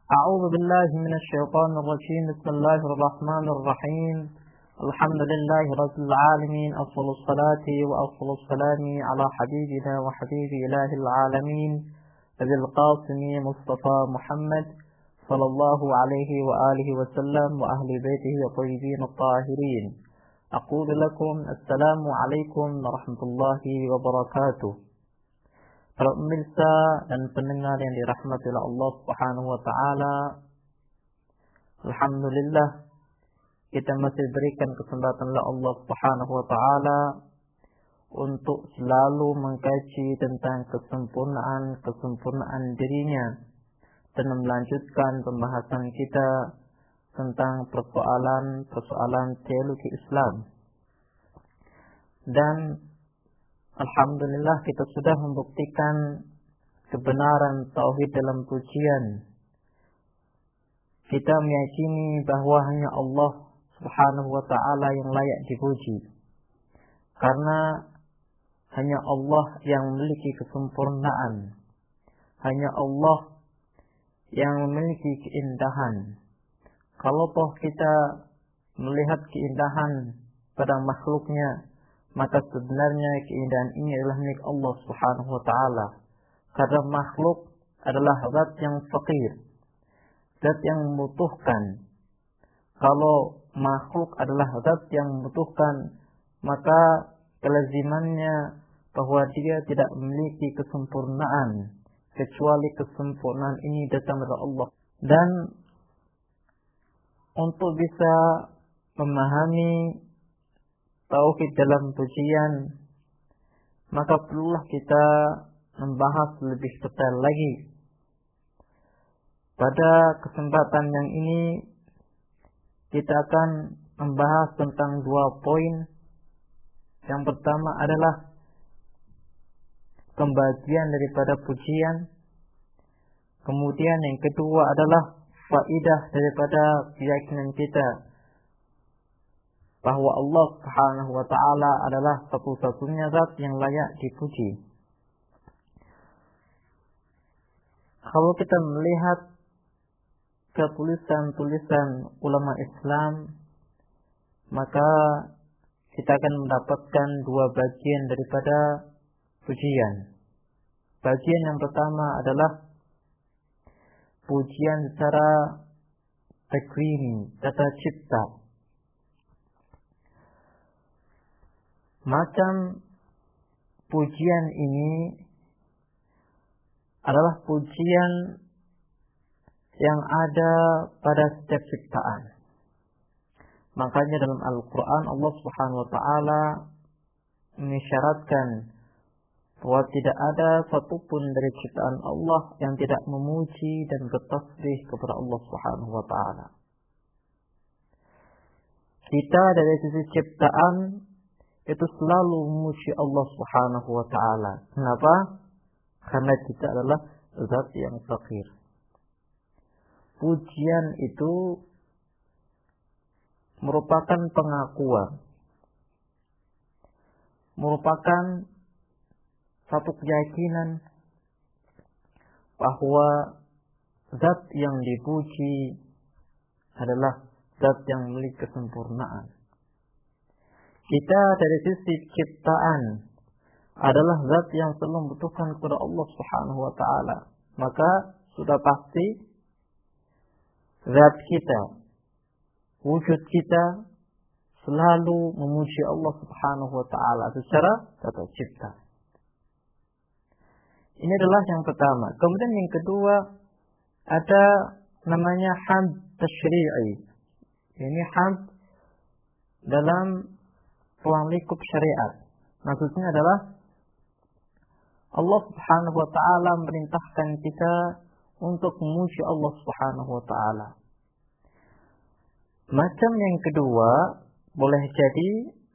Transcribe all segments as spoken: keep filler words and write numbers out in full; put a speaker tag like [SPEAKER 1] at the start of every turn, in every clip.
[SPEAKER 1] أعوذ بالله من الشيطان الرجيم. بسم الله الرحمن الرحيم. الحمد لله رب العالمين، أفضل الصلاة وأفضل السلام على حبيبنا وحبيب إله العالمين أبي القاسم مصطفى محمد صلى الله عليه وآله وسلم وأهل بيته الطيبين الطاهرين. أقول لكم السلام عليكم ورحمة الله وبركاته. Para pemirsa dan pendengar yang dirahmati oleh Allah Subhanahu wa taala, alhamdulillah kita masih berikan kesempatan oleh Allah Subhanahu wa taala untuk selalu mengkaji tentang kesempurnaan-kesempurnaan dirinya dan melanjutkan pembahasan kita tentang persoalan-persoalan teologi Islam. Dan alhamdulillah kita sudah membuktikan kebenaran tauhid dalam pujian. Kita meyakini bahwa hanya Allah Subhanahu wa taala yang layak dipuji. Karena hanya Allah yang memiliki kesempurnaan. Hanya Allah yang memiliki keindahan. Kalau toh kita melihat keindahan pada makhluknya, maka sebenarnya keindahan ini adalah milik Allah Subhanahu wa taala. Karena makhluk adalah zat yang fakir, zat yang membutuhkan. Kalau makhluk adalah zat yang membutuhkan, maka kelazimannya bahwa dia tidak memiliki kesempurnaan, kecuali kesempurnaan ini datang dari Allah. Dan untuk bisa memahami tauhid dalam pujian, maka perlulah kita membahas lebih detail lagi. Pada kesempatan yang ini kita akan membahas tentang dua poin. Yang pertama adalah pembagian daripada pujian. Kemudian yang kedua adalah faidah daripada keyakinan kita bahwa Allah Subhanahu wa taala adalah satu-satunya zat yang layak dipuji. Kalau kita melihat ke tulisan-tulisan ulama Islam, maka kita akan mendapatkan dua bagian daripada pujian. Bagian yang pertama adalah pujian secara takwini, tata cipta. Macam pujian ini adalah pujian yang ada pada setiap ciptaan. Makanya dalam Al-Quran Allah Subhanahu wa taala mengisyaratkan bahwa tidak ada satupun dari ciptaan Allah yang tidak memuji dan bertasbih kepada Allah Subhanahu wa taala. Kita dari sisi ciptaan itu selalu memuji Allah Subhanahu wa taala. Kenapa? Karena kita adalah zat yang fakir. Pujian itu merupakan pengakuan, merupakan satu keyakinan bahwa zat yang dipuji adalah zat yang memiliki kesempurnaan. Kita dari sisi ciptaan adalah zat yang selalu membutuhkan kepada Allah Subhanahu wa taala. Maka sudah pasti zat kita, wujud kita selalu memuji Allah Subhanahu wa taala secara tata cipta. Ini adalah yang pertama. Kemudian yang kedua ada namanya hamd tasyri'i. Ini hamd dalam ruang lingkup syariat. Maksudnya adalah Allah Subhanahu wa taala memerintahkan kita untuk memuji Allah Subhanahu wa taala. Macam yang kedua, boleh jadi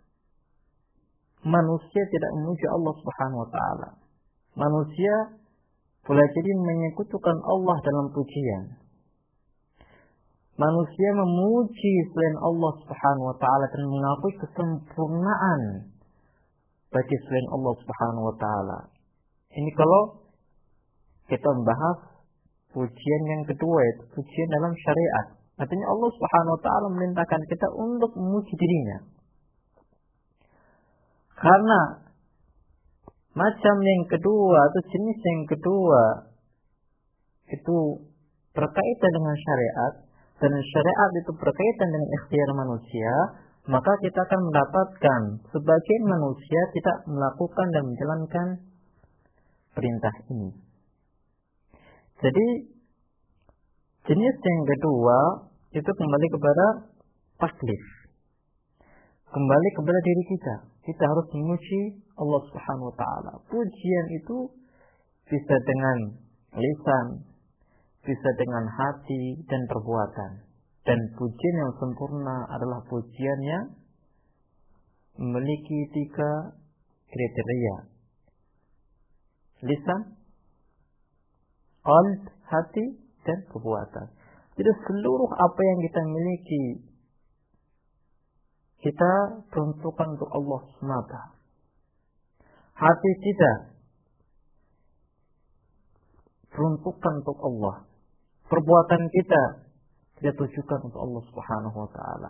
[SPEAKER 1] manusia tidak memuji Allah Subhanahu wa taala. Manusia boleh jadi menyekutukan Allah dalam pujian. Manusia memuji selain Allah Subhanahu wa taala dan mengakui kesempurnaan bagi selain Allah Subhanahu wa taala. Ini kalau kita membahas Pujian yang kedua itu pujian dalam syariat. Artinya Allah Subhanahu wa taala memerintahkan kita untuk memuji dirinya. Karena macam yang kedua atau jenis yang kedua itu berkaitan dengan syariat, dan syariat itu berkaitan dengan ikhtiar manusia, maka kita akan mendapatkan sebagian manusia tidak melakukan dan menjalankan perintah ini. Jadi jenis yang kedua itu kembali kepada taklif, kembali kepada diri kita. Kita harus memuji Allah Subhanahu wa taala. Pujian itu bisa dengan lisan, bisa dengan hati dan perbuatan. Dan pujian yang sempurna adalah pujian yang memiliki tiga kriteria: lisan, qalb, hati, dan perbuatan. Jadi seluruh apa yang kita miliki kita peruntukkan untuk Allah semata. Hati kita peruntukkan untuk Allah. Perbuatan kita kita tujukan untuk Allah Subhanahu wa taala.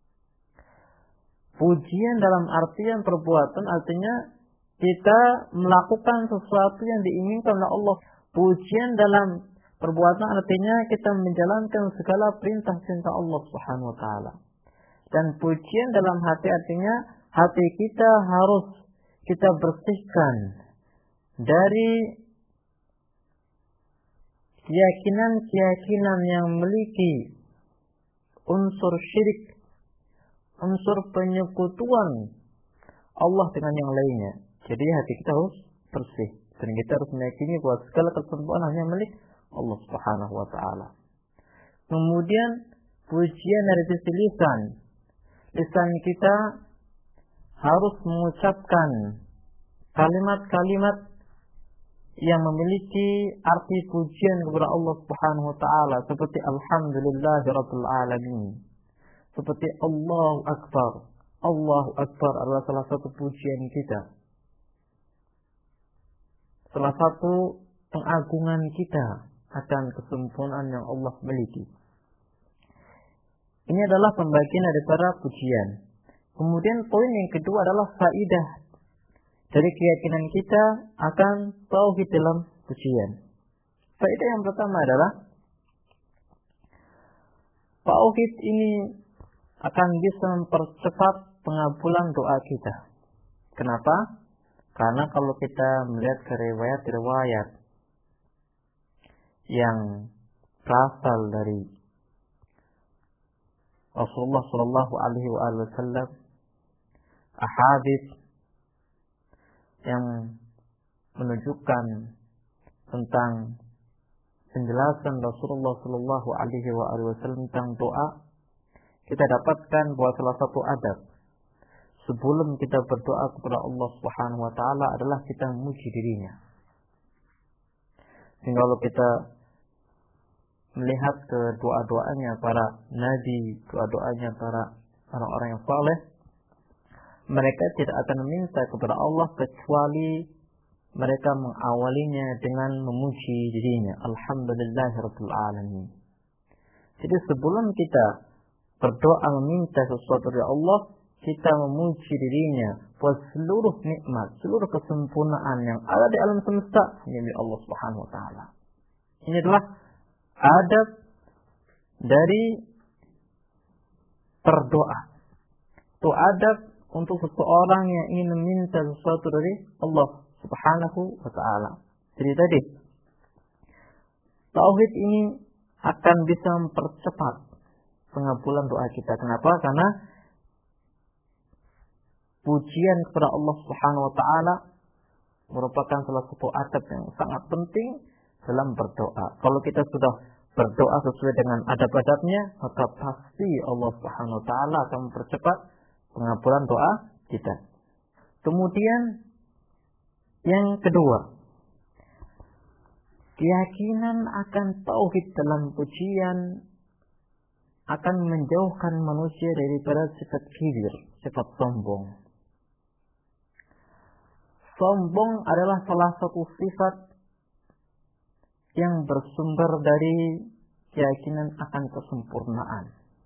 [SPEAKER 1] Pujian dalam artian perbuatan artinya kita melakukan sesuatu yang diinginkan oleh Allah. Pujian dalam perbuatan artinya kita menjalankan segala perintah-perintah Allah Subhanahu wa taala. Dan pujian dalam hati artinya hati kita harus kita bersihkan dari keyakinan-keyakinan yang memiliki unsur syirik, unsur penyekutuan Allah dengan yang lainnya. Jadi hati kita harus bersih dan kita harus meyakini bahwa segala kesempurnaan hanya milik Allah Subhanahu wa taala. Kemudian pujian dari sisi lisan. Lisan kita harus mengucapkan kalimat-kalimat yang memiliki arti pujian kepada Allah Subhanahu wa taala seperti alhamdulillahirabbil alamin. Seperti Allahu akbar. Allahu akbar adalah salah satu pujian kita. Salah satu pengagungan kita akan kesempurnaan yang Allah miliki. Ini adalah pembagian daripada pujian. Kemudian poin yang kedua adalah faidah dari keyakinan kita akan tauhid dalam pujian. Faidah yang pertama adalah tauhid ini akan bisa mempercepat pengabulan doa kita. Kenapa? Karena kalau kita melihat ke riwayat-riwayat yang berasal dari Rasulullah Shallallahu Alaihi Wasallam, ahadits yang menunjukkan tentang penjelasan Rasulullah Shallallahu Alaihi Wasallam tentang doa, kita dapatkan bahwa salah satu adab sebelum kita berdoa kepada Allah Subhanahu Wa Taala adalah kita memuji dirinya. Sehingga kalau kita melihat ke doa-doanya para nabi, doa-doanya para orang-orang yang saleh, mereka tidak akan meminta kepada Allah kecuali mereka mengawalinya dengan memuji dirinya. Alhamdulillahirabbil alamin. Jadi sebelum kita berdoa meminta sesuatu dari Allah, kita memuji dirinya bahwa seluruh nikmat, seluruh kesempurnaan yang ada di alam semesta hanya milik Allah Subhanahu wa taala. Ini adalah adab dari berdoa. Itu adab untuk seseorang yang ingin meminta sesuatu dari Allah Subhanahu wa taala. Jadi tadi tauhid ini akan bisa mempercepat pengabulan doa kita. Kenapa? Karena pujian kepada Allah Subhanahu wa taala merupakan salah satu adab yang sangat penting dalam berdoa. Kalau kita sudah berdoa sesuai dengan adab-adabnya, maka pasti Allah Subhanahu wa taala akan mempercepat pengabulan doa kita. Kemudian yang kedua, keyakinan akan tauhid dalam pujian akan menjauhkan manusia daripada sifat kibir, sifat sombong. Sombong adalah salah satu sifat yang bersumber dari keyakinan akan kesempurnaan.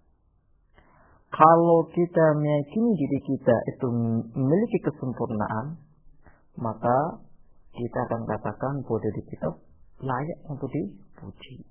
[SPEAKER 1] Kalau kita meyakini diri kita itu memiliki kesempurnaan, maka kita akan katakan bahwa diri kita layak untuk dipuji.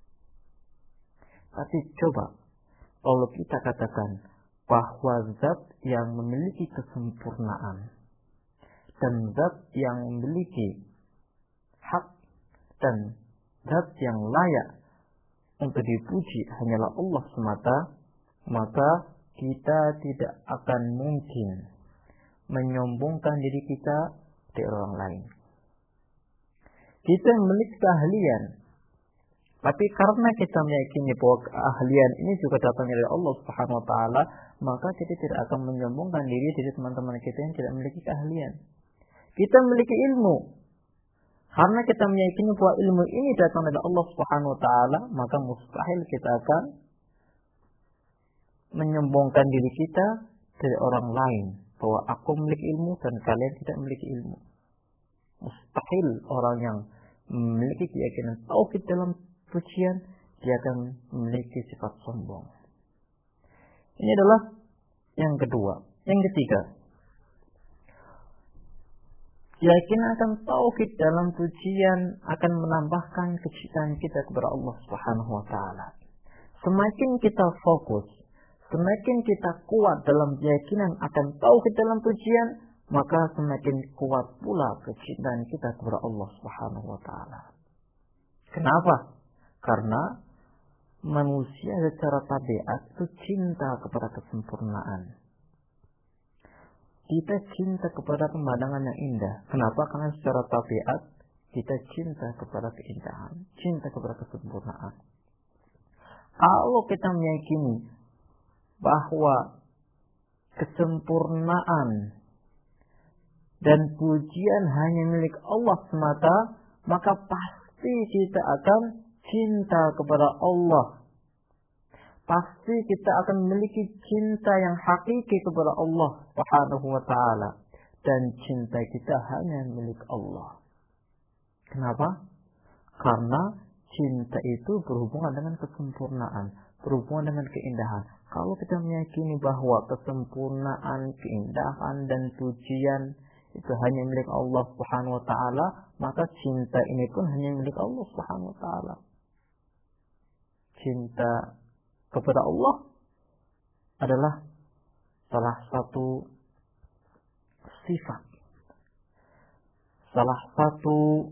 [SPEAKER 1] Tapi coba, kalau kita katakan bahwa zat yang memiliki kesempurnaan dan zat yang memiliki hak dan zat yang layak untuk dipuji hanyalah Allah semata, maka kita tidak akan mungkin menyombongkan diri kita dari orang lain. Kita memiliki keahlian, tapi karena kita meyakini bahwa keahlian ini juga datang dari Allah Subhanahu wa taala, maka kita tidak akan menyombongkan diri dari teman-teman kita yang tidak memiliki keahlian. Kita memiliki ilmu. Karena kita meyakini bahwa ilmu ini datang dari Allah Subhanahu wa taala, maka mustahil kita akan menyombongkan diri kita dari orang lain bahwa aku memiliki ilmu dan kalian tidak memiliki ilmu. Mustahil orang yang memiliki keyakinan tauhid dalam pujian dia akan memiliki sifat sombong. Ini adalah yang kedua. Yang ketiga, keyakinan akan tauhid dalam pujian akan menambahkan kecintaan kita kepada Allah Subhanahu wa taala. Semakin kita fokus, semakin kita kuat dalam keyakinan akan tauhid dalam pujian, maka semakin kuat pula kecintaan kita kepada Allah Subhanahu wa taala. Kenapa? Karena manusia secara tabiat itu cinta kepada kesempurnaan. Kita cinta kepada pemandangan yang indah. Kenapa? Karena secara tabiat kita cinta kepada keindahan, cinta kepada kesempurnaan. Kalau kita meyakini bahwa kesempurnaan dan pujian hanya milik Allah semata, maka pasti kita akan cinta kepada Allah. Pasti kita akan memiliki cinta yang hakiki kepada Allah Subhanahu wa taala, dan cinta kita hanya milik Allah. Kenapa? Karena cinta itu berhubungan dengan kesempurnaan, berhubungan dengan keindahan. Kalau kita meyakini bahwa kesempurnaan, keindahan dan pujian itu hanya milik Allah Subhanahu wa taala, maka cinta ini pun hanya milik Allah Subhanahu wa taala. Cinta kepada Allah adalah salah satu sifat, salah satu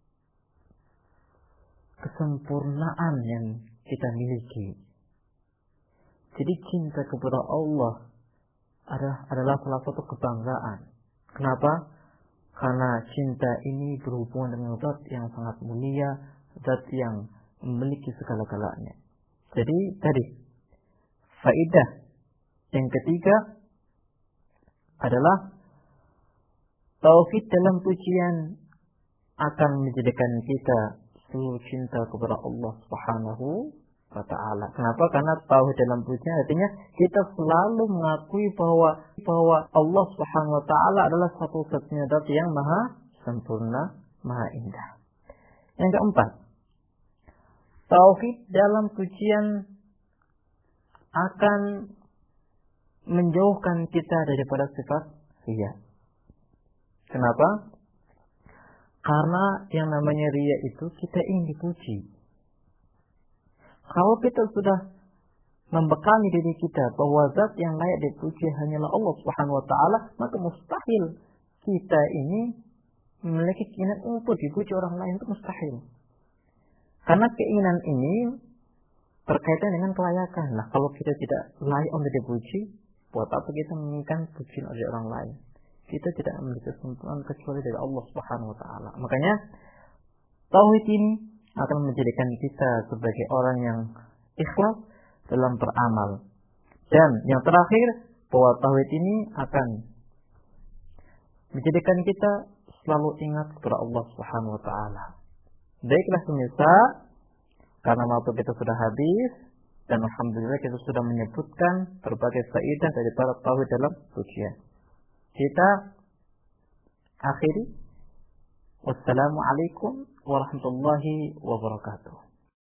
[SPEAKER 1] kesempurnaan yang kita miliki. Jadi cinta kepada Allah adalah, adalah salah satu kebanggaan. Kenapa? Karena cinta ini berhubungan dengan zat yang sangat mulia, zat yang memiliki segala-galanya. Jadi tadi faedah yang ketiga adalah tauhid dalam pujian akan menjadikan kita selalu cinta kepada Allah Subhanahu wa taala. Kenapa? Karena tauhid dalam pujian artinya kita selalu mengakui bahwa bahwa Allah Subhanahu wa taala adalah satu-satunya zat yang maha sempurna, maha indah. Yang keempat, tauhid dalam pujian akan menjauhkan kita daripada sifat riya. Kenapa? Karena yang namanya riya itu kita ingin dipuji. Kalau kita sudah membekali diri kita bahwa zat yang layak dipuji hanyalah Allah Subhanahu wa taala, maka mustahil kita ini memiliki keinginan untuk dipuji orang lain, itu mustahil. Karena keinginan ini berkaitan dengan kelayakan. Nah, kalau kita tidak layak untuk dipuji, buat apa kita menginginkan pujian oleh orang lain? Kita tidak memiliki kesempurnaan kecuali dari Allah Subhanahu wa taala. Makanya tauhid ini akan menjadikan kita sebagai orang yang ikhlas dalam beramal. Dan yang terakhir, bahwa tauhid ini akan menjadikan kita selalu ingat kepada Allah Subhanahu wa taala. Baiklah pemirsa, karena waktu kita sudah habis dan alhamdulillah kita sudah menyebutkan berbagai faedah dari para tauhid dalam pujian. Kita akhiri. Wassalamualaikum warahmatullahi wabarakatuh.